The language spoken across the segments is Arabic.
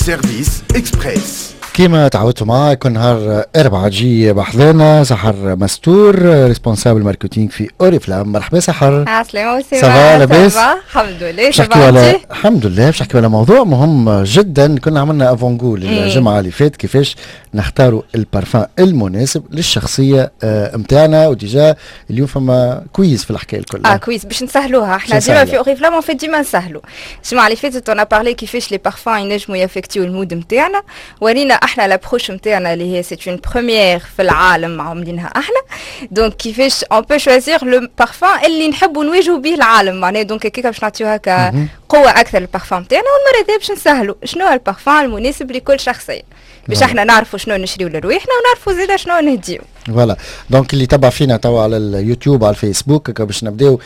سيرفيس اكسبريس. كيما تعودتوا معايا كل نهار 4 تجي بحذانا سحر مستور ريسبونسابل ماركتينغ في اوريفلام. مرحبا سحر. عسلامة سافا لاباس؟ الحمد لله. الحمد لله. باش نحكي على موضوع مهم جدا. كنا عملنا افونغول الجمعه اللي فاتت كيفاش نختاروا البارفان المناسب للشخصيه نتاعنا، وديجا اليوم فما كويز في الحكايه الكل. كويز باش نسهلوها. احنا ديما في اوريفلام في ديما نسهلوا. الجمعه اللي فاتت انا بارلي كيفاش لي بارفان ينجموا يافكتيو المود نتاعنا، ورينا احنا لابروش نتاعنا اللي هي سي اون بروميير في العالم عاملينها احنا. دونك كيفاش اون بو شوازير لو بارفان اللي نحبوا نواجهوا به العالم معناها. دونك هكاك باش نعطيو هكا قوه اكثر للبارفان نتاعنا، والمره هذه باش نسهلوا شنو البارفان المناسب لكل شخصيه باش احنا نعرفوا شنو نشريو لرويحنا ونعرفوا زيدا شنو نهديو. فوالا دونك اللي تبع فينا توا على اليوتيوب على الفيسبوك باش نبداو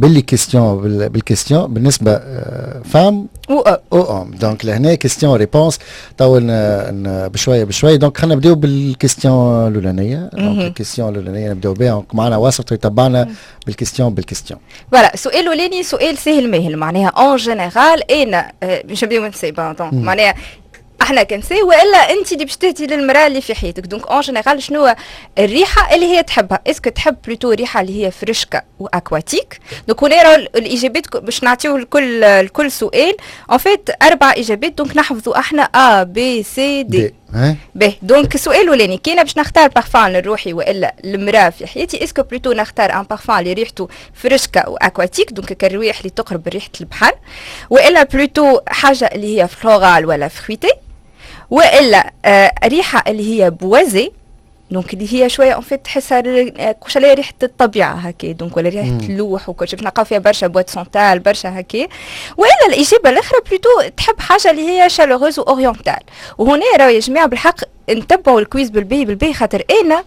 بالكيستيون بالنسبه فام او ام. دونك لهنا كيستيون ريبونس توا بشويه. دونك خلينا نبداو بالكيستيون الاولانيه. دونك الكيستيون الاولانيه نبداو بها. معنا واسط يتبعنا بالكيستيون. فوالا السؤال الاولاني سؤال سهل ماهل معناها اون جينيرال انا باش نبداو من سي دونك معناها احنا كنسي والا انت اللي باش تهدي للمراه اللي في حياتك. دونك اون جينيرال شنو الريحه اللي هي تحبها؟ اسكو تحب بلوتو ريحه اللي هي فريشكا واكواتيك؟ دونك هنا الاجابات باش نعطيو الكل سؤال ان فيت 4 اجابات. دونك نحفظوا احنا ا بي سي دي. باهي دونك السؤال الاولاني كاين باش نختار بارفان للروحي والا المراه في حياتي، اسكو بلوتو نختار ان بارفان اللي ريحته فريشكا واكواتيك دونك كالروايح اللي تقرب ريحه البحر، والا بلوتو حاجه اللي هي فلورال ولا فرويتي، والا ريحه اللي هي بوازي دونك اللي هي شويه اون فيت تحسها كوش عليها ريحه الطبيعه هكا. دونك ولا ريحه اللوح وكل شيء باش نلقاو فيها برشا بوات سونتال برشا هكا. والا الاجابه الاخرى بلوتو تحب حاجه اللي هي شالوغوز واورينتال. وهنا راهو يا جماعه بالحق نتبعوا الكويز بالبي خاطر انا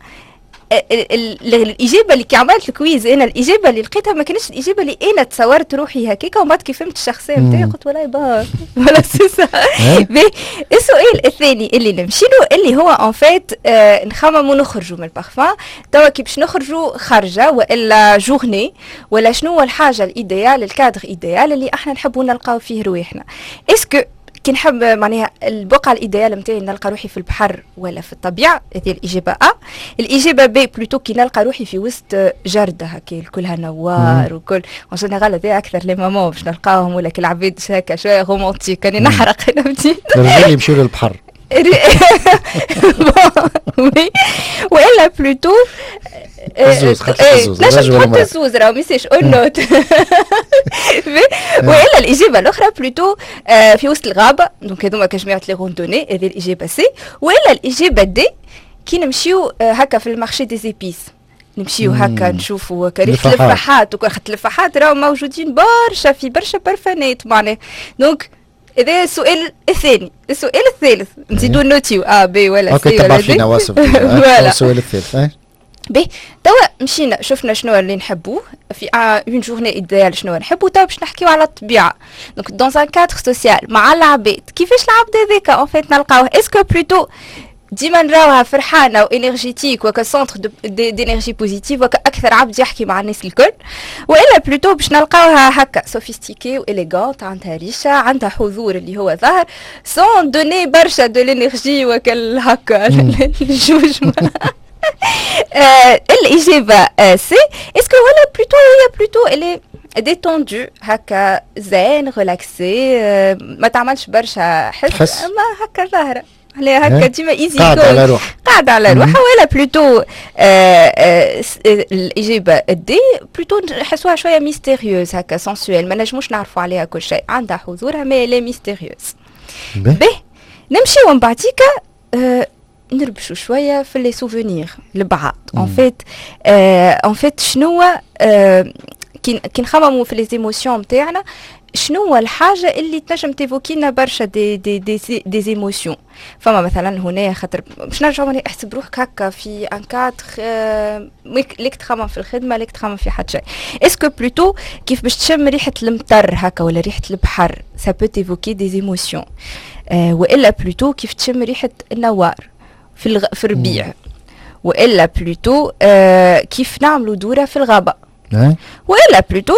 الاجابه اللي كي عملت الكويز انا الاجابه اللي لقيتها ما كانتش الاجابه اللي انا تصورت روحي هكاكا، ومن بعد كي فهمت الشخصيه نتاعي قلت والله با ولا سيسا. السؤال الثاني اللي نمشي له اللي هو ان فيت نخمموا نخرجوا من البارفان توا كي باش نخرجوا خارجه والا جورني ولا شنو هو الحاجه الايديال الكادر ايديال اللي احنا نحبوا نلقاو فيه رواحنا. اسكو كي نحب معناها البقعه الايديال نتاعي نلقى روحي في البحر ولا في الطبيعه؟ هذه الاجابه ا. الاجابه بي بلوتو كي نلقى روحي في وسط جرده هكا كلها نوار وكل اون جينيرال هذا اكثر لي مامون باش نلقاوهم ولا كي العباد هكا شويه رومانتيك راني نحرق انا بديت الرجال يمشيو للبحر والا بلوتو الزوز نجم تحط الزوز راه ميساج اون نوت. والا الاجابه الاخرى بلوتو في وسط الغابه دونك هذوما كجماعه لي روندوني. هذه الاجابه سي. والا الاجابه دي كي نمشيو هكا في المارشي دي زيبيس نمشيو هكا نشوفوا ريحه الفحات وكاخت الفحات راهو موجودين برشا في برشا برفانات معناها. دونك هذا السؤال الثاني. السؤال الثالث نزيدو نوتيو بي ولا سي ولا دي. فوالا السؤال الثالث بي توا مشينا شفنا شنو اللي نحبوه في اون جورني ايديال شنو نحبوا. توا باش نحكيو على الطبيعه دونك دون ان كادر سوسيال مع العباد. كيفاش العبد هذاك اون فيت نلقاوه؟ اسكو بلوتو ديما نراوها فرحانه وانرجيتيك وكا سونتر دينيرجي بوزيتيف وكا اكثر عبد يحكي مع الناس الكل، والا بلوتو باش نلقاوها هكا سوفيستيكي واليغونت عندها ريشه عندها حضور اللي هو ظاهر سون دوني برشا دو لينيرجي وكا هكا الجوج. الاجابه سي. اسكو ولا بلوتو اللي ديتوندو هكا زين ريلاكسي ما تعملش برشا حس ما هكا ظاهره عليها هكا ديما ايزي قاعده على روحها. ولا بلوتو الاجابه دي بلوتو نحسوها شويه ميستيريوز هكا سنسويل ما نجموش نعرفوا عليها كل شيء عندها حضورها ما لي ميستيريوز. به نمشي ومن بعديك نربشوا شويه في لي سوفونير لبعض. ان فيت شنو كي نخمموا في لي ايموسيون نتاعنا شنو هو الحاجه اللي تنجم تيفوكينا برشا دي ايموسيون. فما مثلا هنا خاطر باش نرجعوا نحسب روحك هكا في ان كادر ليك تخمم في الخدمه ليك تخمم في حد شيء. اسكو بلوتو كيف باش تشم ريحه المطر هكا ولا ريحه البحر سا بو تيفوكي دي ايموسيون. والا بلوتو كيف تشم ريحه النوار في الربيع. والا بلوتو كيف نعملوا دوره في الغابه. والا بلوتو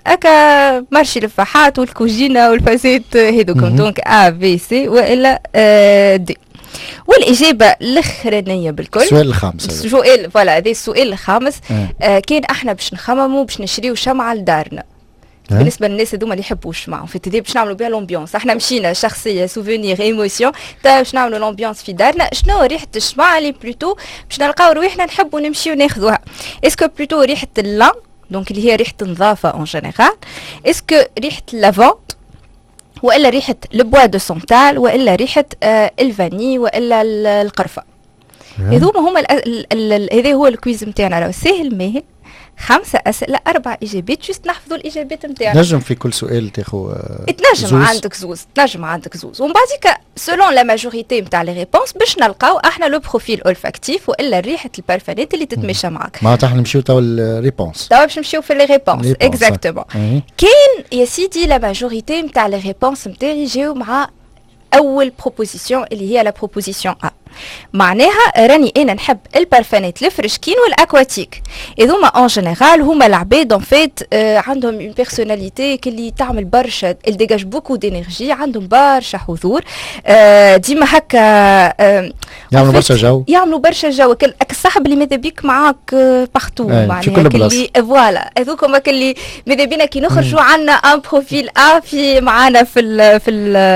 هكا مارشي الفحات والكوجينه والفاسات هذوكم. دونك ا بي سي والا دي. والاجابه الاخرانيه بالكل السؤال الخامس، سؤال فوالا هذا السؤال الخامس. كان احنا باش نخمموا باش نشريو شمعه لدارنا. بالنسبه للناس هذوما اللي يحبوا الشمعه في التدريب باش نعملوا بها لومبيونس. احنا مشينا شخصيه سوفونير ايموسيون باش نعملوا لومبيونس في دارنا. شنو ريحه الشمعه اللي بلوتو باش نلقاو روحنا نحبوا نمشيو ناخذوها؟ اسكو بلوتو ريحه اللان دونك اللي هي ريحه النظافه اون جينيرال، اسكو ريحه اللافونت، والا ريحه البوا دو سونتال، والا ريحه الفاني، والا القرفه. هذوما هما هذا هو الكويز نتاعنا. راهو ساهل ماهل، 5 أسئلة 4 إجابات، جست نحفظوا الإجابات نتاعنا. نجم في كل سؤال تاخو تنجم عندك زوز، تنجم عندك زوز، ومن بعديك سولون لا ماجوريتي نتاع لي ريبونس باش نلقاو احنا لو بروفيل اولفاكتيف والا ريحة البارفانات اللي تتماشى معاك. معناتها احنا نمشيو توا الريبونس. توا باش نمشيو في لي ريبونس اكزاكتومون. كاين يا سيدي لا ماجوريتي نتاع لي ريبونس نتاعي جاو مع أول بروبوزيسيون اللي هي لا بروبوزيسيون أ. معناها راني انا نحب البارفانات الفرشكين والاكواتيك. هذوما اون جينيرال هما العباد اون فيت عندهم اون بيرسوناليتي كلي تعمل برشا الديجاج بوكو دينيرجي، عندهم برشا حضور، ديما هكا يعملوا برشا جو، يعملوا برشا جو الصاحب اللي ماذا بيك معاك باختو. معناها كلي فوالا هذوكم اللي ماذا بينا كي نخرجوا عندنا ان بروفيل ا في معانا في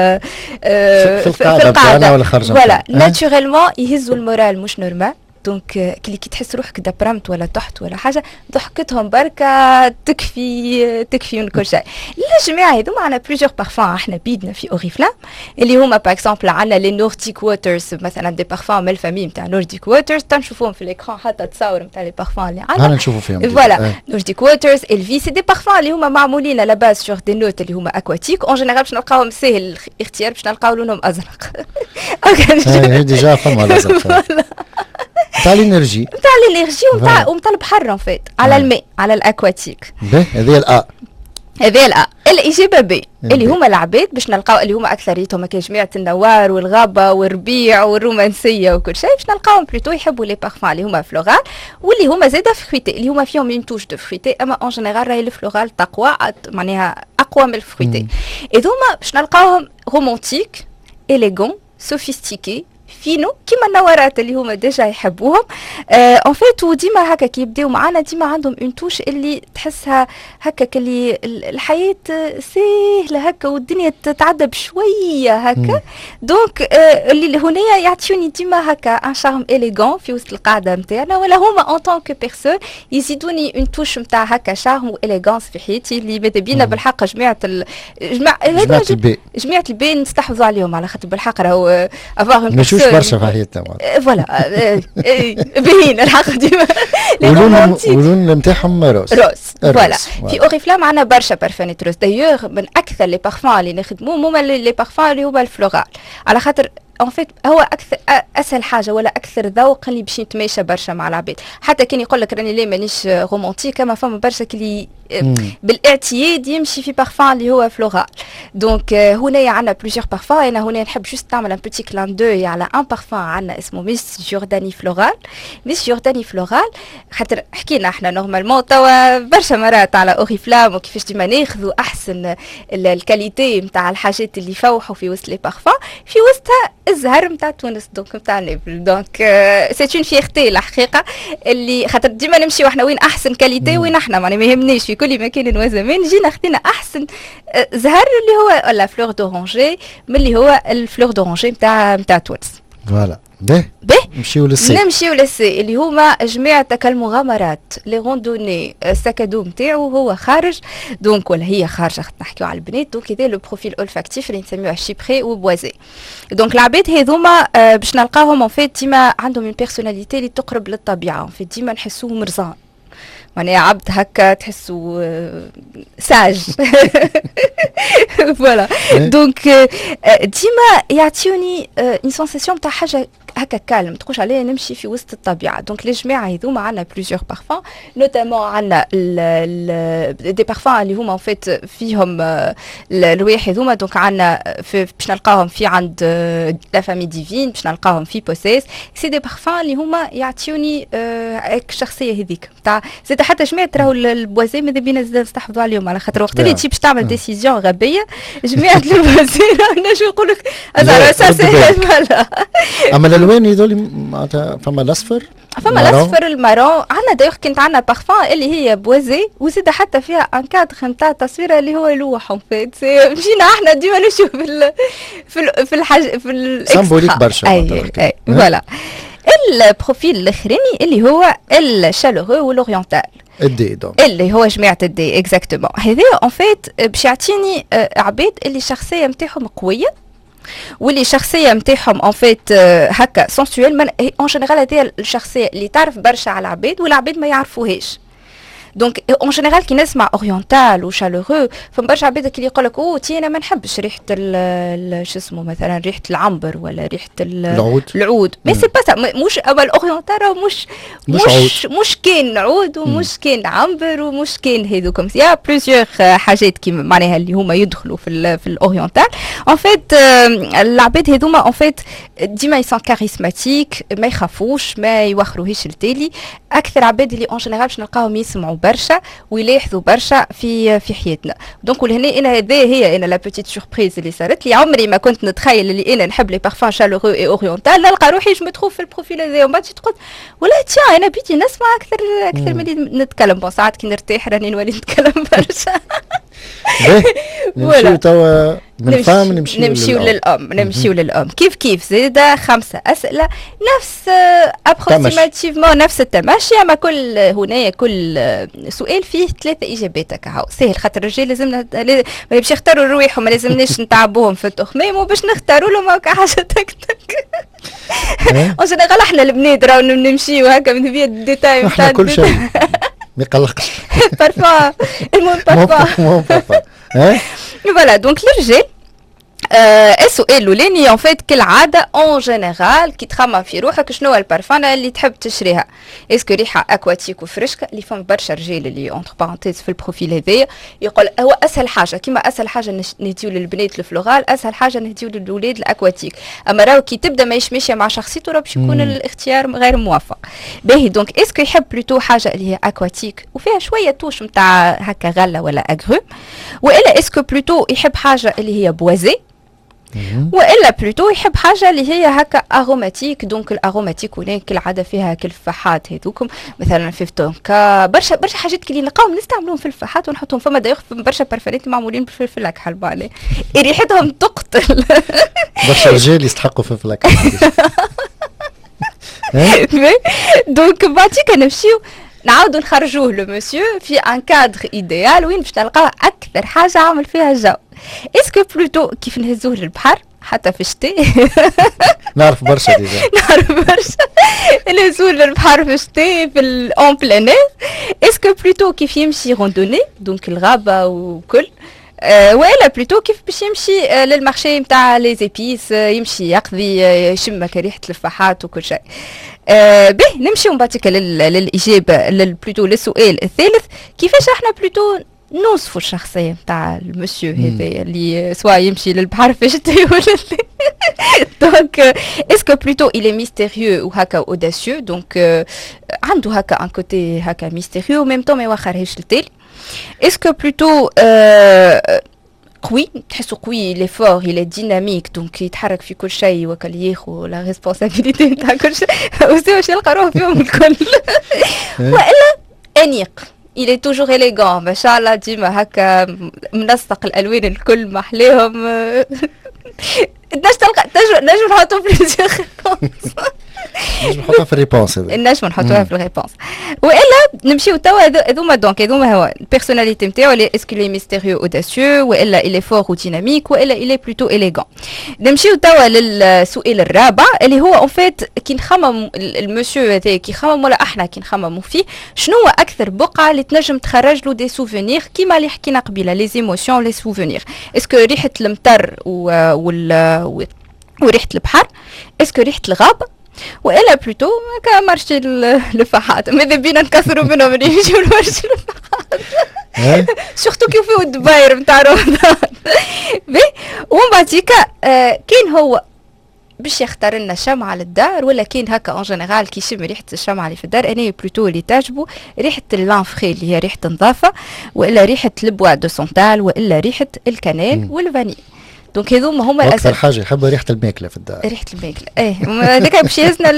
القاعده ولا خارجه فوالا ناتشورال يهزوا المورال مش نورمال. دونك كي تحس روحك دبرمت ولا تحت ولا حاجه ضحكتهم بركه تكفي من كل شيء. الجماعه هذو معنا بليزيور بارفان احنا بيدنا في اوريفلام اللي هما باغ اكزومبل عندنا لي نورديك ووترز مثلا دي بارفان من الفامي نتاع نورديك ووترز تنشوفوهم في الاكران حتى تصاور نتاع لي بارفان اللي عندنا نشوفوا فيهم فوالا نورديك ووترز الفي سي دي بارفان اللي هما معمولين على باز سور دي نوت اللي هما اكواتيك اون جينيرال باش نلقاوهم ساهل الاختيار باش نلقاو لونهم ازرق. هي ديجا فما الازرق تاع الانرجي ومتاع البحر فات على الماء على الاكواتيك. هذه الأ. هذه الأ. الإجابة ب اللي هما العباد باش نلقاو اللي هما أكثريتهم كجماعة النوار والغابة والربيع والرومانسية وكل شيء باش نلقاوهم بلوتو يحبوا لي بارفان اللي هما فلورال واللي هما زادا فرويتي اللي هما فيهم اون توش دو فرويتي. أما أون جينيرال راهي الفلورال تقوى معناها أقوى من الفرويتي. هذوما باش نلقاوهم رومانتيك إليغون سوفيستيكي فينو كيما النوارات اللي هما ديجا يحبوهم اون فيت. وديما هكا كي يبداو معانا ديما عندهم اون توش اللي تحسها هكا كلي الحياه سهله هكا والدنيا تتعدى بشويه هكا. دونك اللي هنايا يعطيوني ديما هكا ان شارم اليغون في وسط القاعده نتاعنا، ولا هما اون طون كو بيرسون يزيدوني اون توش نتاع هكا شارم واليغونس في حياتي اللي ماذا بينا بالحق جماعه البي نستحوذوا عليهم على خاطر بالحق راهو افواغ برشا في حياتنا فوالا باهين الحق ديما ولون نتاعهم روز فوالا. في اوريفلام عندنا برشا بارفانات روز دايوغ من اكثر لي بارفان اللي نخدموهم هما لي بارفان اللي هما الفلورال على خاطر ان فيت هو اكثر اسهل حاجه ولا اكثر ذوق اللي باش يتماشى برشا مع العباد. حتى كان يقول لك راني لا مانيش رومانتيك اما فما برشا اللي بالاعتياد يمشي في بارفان اللي هو فلورال. دونك هنا عندنا بليزيور بارفان. انا هنا نحب جوست نعمل ان بوتي كلان دوي على ان بارفان عندنا اسمه ميس جورداني فلورال. ميس جورداني فلورال خاطر حكينا احنا نورمالمون توا برشا مرات على اوريفلام وكيفاش ديما ناخذوا احسن الكاليتي نتاع الحاجات اللي يفوحوا في وسط لي بارفان في وسطها الزهر نتاع تونس دونك نتاع نابل. دونك سي اون فيرتي الحقيقه اللي خاطر ديما نمشيو احنا وين احسن كاليتي وين احنا ما يهمنيش في كل مكان وزمان جينا خدينا احسن زهر اللي هو لا فلور دورانجي من اللي هو الفلور دورانجي نتاع تونس. فوالا نمشيو للسي اللي هما جماعة المغامرات لي روندوني السكادو نتاعو هو خارج دونك ولا هي خارجه نحكيو على البنات. دونك هذا لو بروفيل اولفاكتيف اللي نسميوه شيبري وبوازي. دونك العباد هذوما باش نلقاوهم اون فيت ديما عندهم اون بيرسوناليتي اللي تقرب للطبيعه. اون فيت ديما نحسوه مرزان معناها عبد هكا تحسوا ساج فوالا دونك ديما يعطيوني اون سونساسيون تاع حاجه هكا كالم تقولش عليه نمشي في وسط الطبيعه. دونك الجماعه هذوما عندنا بليزيور بارفان نوتامون عندنا دي بارفان اللي هما ان فيت فيهم الروايح هذوما. دونك عندنا باش نلقاهم في عند لا فامي ديفين، باش نلقاهم في بوسيس. سي دي بارفان اللي هما يعطيوني الشخصيه هذيك تاع زاد حتى جماعه راهو البوازي ماذا بينا زاد نستحفظوا عليهم على خاطر وقت اللي تجي باش تعمل ديسيزيون غبيه جماعه البوازي نجم نقول لك سا سي. اما الالوان هذول معناتها فما الاصفر الاصفر المارون عندنا دايوغ كنت عندنا بارفان اللي هي بوازي وزيد حتى فيها ان كادر نتاع تصويره اللي هو لوح اون فيت. مشينا احنا ديما نشوف في الحاجه في سامبوليك برشا. اي فوالا. البروفيل الاخراني اللي هو الشالورو والاورينتال الدي دونك اللي هو جماعه الدي اكزاكتومون. هذا اون فيت باش يعطيني عباد اللي الشخصيه نتاعهم قويه واللي الشخصيه نتاعهم ان فيت هكا سونسويل. اون جينيرال هذه الشخصيه اللي تعرف برشا على العباد والعباد ما يعرفوهاش. دونك اون جينيرال كي نسمع اورينتال وشالورو فما برشا عباد اللي يقول لك تي انا ما نحبش ريحه شو اسمه مثلا ريحه العنبر ولا ريحه العود مي سي با سا. مش اما الاورينتال مش كاين عود ومش كاين عنبر ومش كاين هذوكم يا بليزيور حاجات كيما معناها اللي هما يدخلوا في الاورينتال. ان فيت العباد هذوما ان فيت ديما يسون كاريزماتيك ما يخافوش ما يوخروهيش التالي. اكثر عباد اللي اون جينيرال باش نلقاهم يسمعوا برشا ويلاحظوا برشا في حياتنا. دونك ولهنا انا هذا هي انا لا بوتيت سوربريز اللي صارت لي. عمري ما كنت نتخيل اللي انا نحب لي بارفان شالورو اي اورينتال. نلقى روحي جو متروف في البروفيل هذا ومن بعد تقول ولا تيا انا بيتي نسمع اكثر من اللي نتكلم. بون ساعات كي نرتاح راني نولي نتكلم برشا. نمشيو توا من فام نمشيو للأم كيف زيد 5 أسئلة نفس ابروكسيماتيفمون نفس التمشي. اما كل سؤال فيه 3 إجابات هكا سهل خاطر الرجال لازمنا باش يختاروا رواحهم ما لازمناش نتعبوهم في التخميم وباش نختاروا لهم هكا حاجة تك اون جينيرال احنا البنات راهو نمشيو هكا من فيها الديتاي نتاع كل شيء ما يقلقش بارفان المهم بارفان فوالا. دونك الرجال السؤال الاولاني ان فيت كالعاده اون جينيرال كي تخمم في روحك شنو البارفان اللي تحب تشريها؟ اسكو ريحه اكواتيك وفريشكا اللي فهم برشا رجال اللي اونتر بارونتيز في البروفيل هذايا يقول هو اسهل حاجه كيما اسهل حاجه نهديو للبنات الفلورال اسهل حاجه نهديو للولاد الاكواتيك. اما راهو كي تبدا ماهيش ماشيه مع شخصيته راه باش يكون الاختيار غير موفق. باهي دونك اسكو يحب بلوتو حاجه اللي هي اكواتيك وفيها شويه توش نتاع هكا غله ولا اغرو، والا اسكو بلوتو يحب حاجه اللي هي بوازي، والا بلوتو يحب حاجه اللي هي هكا اروماتيك. دونك الاروماتيك ولين كالعاده فيها الفاحات هذوكم مثلا في فتونكا برشا حاجات اللي نلقاوهم نستعملوهم في الفاحات ونحطهم فما دايوخ برشا برفانات معمولين بالفلفل اكحل بالي ريحتهم تقتل. برشا رجال يستحقوا فلفل اكحل. دونك بعديك نمشيو نعاودوا نخرجوه لو مسيو في ان كادر ايديال وين باش نلقاو اكثر حاجه عامل فيها الجو. اسكو بلوتو كيف نهزوه للبحر حتى في الشتاء؟ نعرف برشا ديجا نعرف برشا نهزوه للبحر في الشتاء في الاون بلان. اسكو بلوتو كيف يمشي روندوني دونك الغابه وكل والا بلوتو كيف باش يمشي للمارشي نتاع لي زيبيس يمشي يقضي يشم ريحه الفاحات وكل شيء. به نمشيو من بعد للاجابه بلوتو للسؤال الثالث كيفاش احنا بلوتو نوصفوا الشخصيه نتاع المسيو هذا اللي سواء يمشي للبحر في الشتاء ولا دونك اسكو بلوتو il est mystérieux وهكا اوداسيو دونك عنده هكا ان كوتي هكا ميستيريو ميم طون ما يوخرهاش التالي. اسكو بلوتو قوي تحسو قوي لي فور il est dynamique دونك يتحرك في كل شيء وكل ياخو لا ريسبونسابيلتي نتاع كل شيء واش يلقى روحه فيهم الكل. والا انيق il est toujours élégant ما شاء الله ديما هكا منسق الالوان الكل محليهم. نجم نحطو بليزيور نجم نحطها في الريبونس هذا، نجم نحطوها في الريبونس. والا نمشيو توا هذوما دونك هذوما هو البيرسوناليتي نتاعو اللي اسكو لي ميستيريو اوداسيو والا الي فور وديناميك والا الي بلوتو اليغون. نمشيو توا للسؤال الرابع اللي هو اون فيت كي نخمم المسيو هذا كي يخمم ولا احنا كي نخمموا فيه شنو هو اكثر بقعه اللي تنجم تخرج له دي سوفونير كيما اللي حكينا قبيله لي زيموسيون لي سوفونير. اسكو ريحه المطر وريحه البحر، اسكو ريحه الغابه، والا بلوتو هكا مارشي الفحات. ماذا بينا نكسروا منهم اللي يجيو مارشي الفحات سورتو كي فيو الدباير نتاع رمضان. ومن بعديكا كاين هو باش يختار لنا شمعة للدار ولا كاين هكا اون جينيرال كي يشم ريحه الشمعة اللي في الدار انا بلوتو اللي تعجبه ريحه اللانفري اللي هي ريحه النظافه والا ريحه البوا دو سونتال والا ريحه الكنال والفاني. دونك هذوما هما الاساس. اكثر حاجه يحب ريحه الماكله في الدار. ريحه الماكله هذاك باش يهزنا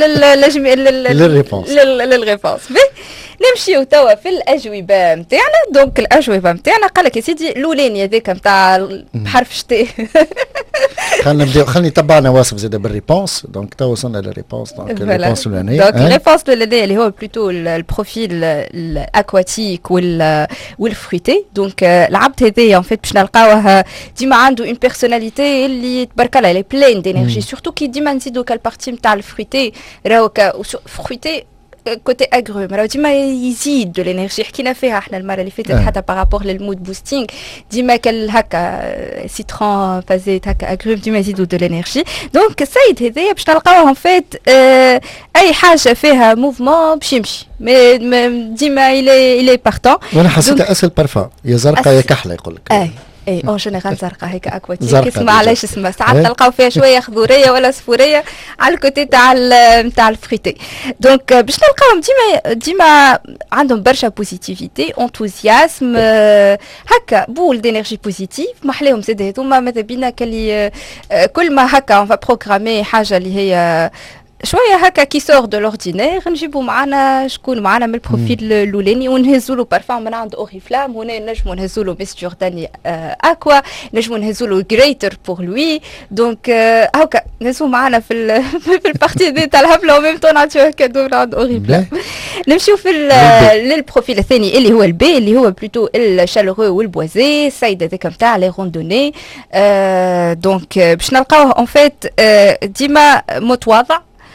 للريبونس. نمشيو توا في الاجوبه نتاعنا. دونك الاجوبه نتاعنا قال لك يا سيدي الاولاني هذاك نتاع بحرف شتاء. خلينا نبداو خلينا نتبعنا واصف زاد بالريبونس. دونك توا وصلنا للريبونس. دونك الريبونس الاولانيه دونك الريبونس الاولانيه اللي هو بلوتو البروفيل الاكواتيك والفروتي. دونك العبد هذايا ان فيت باش نلقاوه ديما عنده اون بيرسوناليتي اللي تبارك الله لي بلين دينيرجي سورتو كي ديما نزيدو كالبارتي نتاع الفروتي راهو فروتي كوتي اغروم راهو ديما يزيد دو لينيرجي. حكينا فيها احنا المره اللي فاتت حتى بارابور للمود بوستينغ ديما كال هكا سيترون فازيت هكا اغروم ديما يزيدوا دو لينيرجي. دونك السيد هذايا باش تلقاوه فات اي حاجه فيها موفمون باش يمشي ديما الي بارتون. وانا حسيتها اسهل بارفان يا زرقاء يا كحله يقول لك. اي اون جينيرال زرقاء هيك اكواتيك اسمها علاش اسمها ساعات تلقاو فيها شويه خضوريه ولا صفوريه على الكوتي تاع الفريتي. دونك باش نلقاوهم ديما عندهم برشا بوزيتيفيتي انتوزياسم هكا بول دينيرجي بوزيتيف. محلاهم زاد هذوما ماذا بينا كلي كل ما هكا اون فا بروغرامي حاجه اللي هي شويه هكا كي سور دو لوردينير نجيبوا معنا شكون معنا من البروفيل الاولاني ونهزوا له بارفان من عند اوريفلام. هنا نجموا نهزوا له ميس جورداني اكوا نجموا نهزوا له جريتر بور لوي. دونك هكا نهزوا معنا في البارتي دي تاع الهبله وميم طون نعطيوه كادو من عند اوريفلام. نمشيو في للبروفيل الثاني اللي هو البي اللي هو بلوتو الشالورو والبوازي السيد هذاك نتاع لي روندوني. دونك باش نلقاوه اون فيت ديما متواضع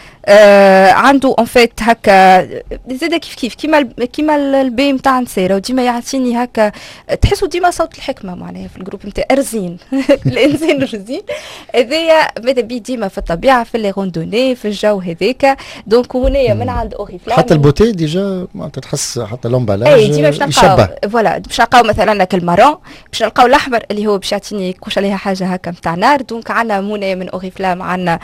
عنده اون فيت هكا زاد كيف كيما البي نتاع نسيره وديما يعطيني هكا تحسوا ديما صوت الحكمه معناها في الجروب نتاع رزين الانسان الرزين هذايا ماذا بيه ديما في الطبيعه في لي روندوني في الجو هذاك. دونك هنايا من عند اوريفلام حتى البوتي ديجا معناتها تحس حتى لومبالاج ديما باش نلقاو فوالا باش نلقاو مثلا كالمارون باش نلقاو الاحمر اللي هو باش يعطيني كوش عليها حاجه هكا نتاع نار. دونك عندنا منى من اوريفلام عندنا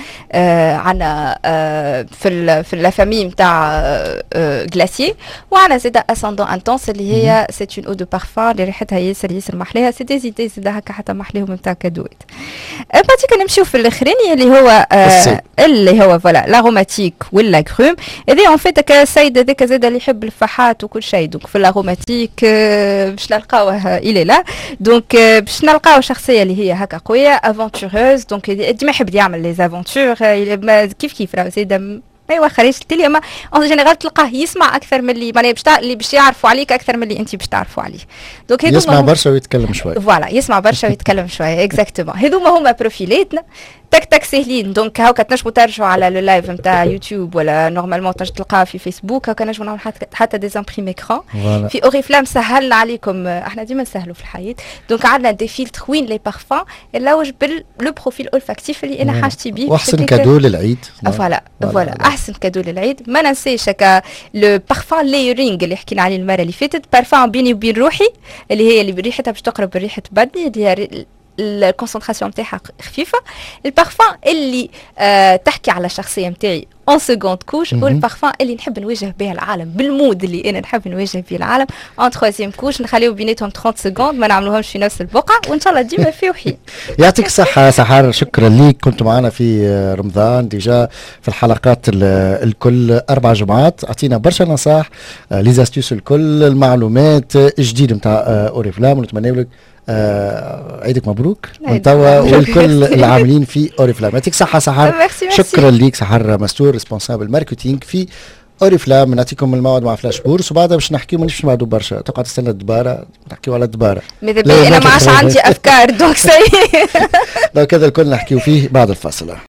في لا فامي نتاع غلاسيي وعلى زيد اساندون انتونس اللي هي سي اون او دو بارفان اللي ريحتها ياسر محليها. سي دي زيدي زيد هكا حتى محليهم نتاع كادوات. بعد نمشيو في الاخراني اللي هو فوالا لاروماتيك والاغروم. هذه اون فيت السيد هذاك زاد اللي يحب الفحات وكل شيء. دونك في لاروماتيك باش نلقاوه الى لا. دونك باش نلقاو شخصيه اللي هي هكا قويه افونتوروز. دونك ديما يحب يعمل لي افونتور كيف راه زيد ايوا خريج التلي اما اون جينيرال تلقاه يسمع اكثر من اللي معناها باش يعرفوا عليك اكثر من اللي انت باش تعرفوا عليه. دونك يسمع برشا ويتكلم شويه. فوالا يسمع برشا ويتكلم شويه اكزاكتومون. هذوما هما بروفيلاتنا تك سهلين. دونك هاكا تنجموا ترجعوا على لو لايف نتاع يوتيوب ولا نورمالمون تنجموا تلقاها في فيسبوك. هاكا نجموا نعملوا حتى دي امبريم اكران. في اوريفلام سهلنا عليكم احنا ديما نسهلوا في الحياه. دونك عندنا دي فيلتر وين لي بارفان اللوج باللو بروفيل اولفاكتيف اللي انا حاجتي بيه. واحسن كادو للعيد. فوالا احسن كادو للعيد. ما ننساش هكا لو بارفان لايرينغ اللي حكينا عليه المره اللي فاتت. بارفان بيني وبين روحي اللي هي اللي ريحتها باش تقرب ريحه بدني اللي هي الكونسنتراسيون نتاعها خفيفه. البارفان اللي تحكي على الشخصيه نتاعي اون سكوند كوش. والبارفان اللي نحب نواجه به العالم بالمود اللي انا نحب نواجه به العالم اون تروازيام كوش. نخليو بيناتهم 30 سكوند ما نعملوهمش في نفس البقعه وان شاء الله ديما في وحي. يعطيك الصحه سحر. شكرا ليك كنت معنا في رمضان ديجا في الحلقات الكل 4 جمعات. اعطينا برشا نصائح لي زاستيوس الكل المعلومات الجديد نتاع اوريفلام ونتمنى لك عيدك مبروك من توا والكل العاملين في اوريفلام. يعطيك صحه سحر. شكرا ليك سحر مستور. دكتور ريسبونسابل ماركتينغ في اوريفلام. نعطيكم الموعد مع فلاش بورس وبعدها باش نحكيو مانيش نبعدوا برشا، تقعد تستنى الدباره نحكيو على الدباره. ماذا بيا انا ما عادش عندي افكار دونك سي دونك هذا الكل نحكيو فيه بعد الفاصل.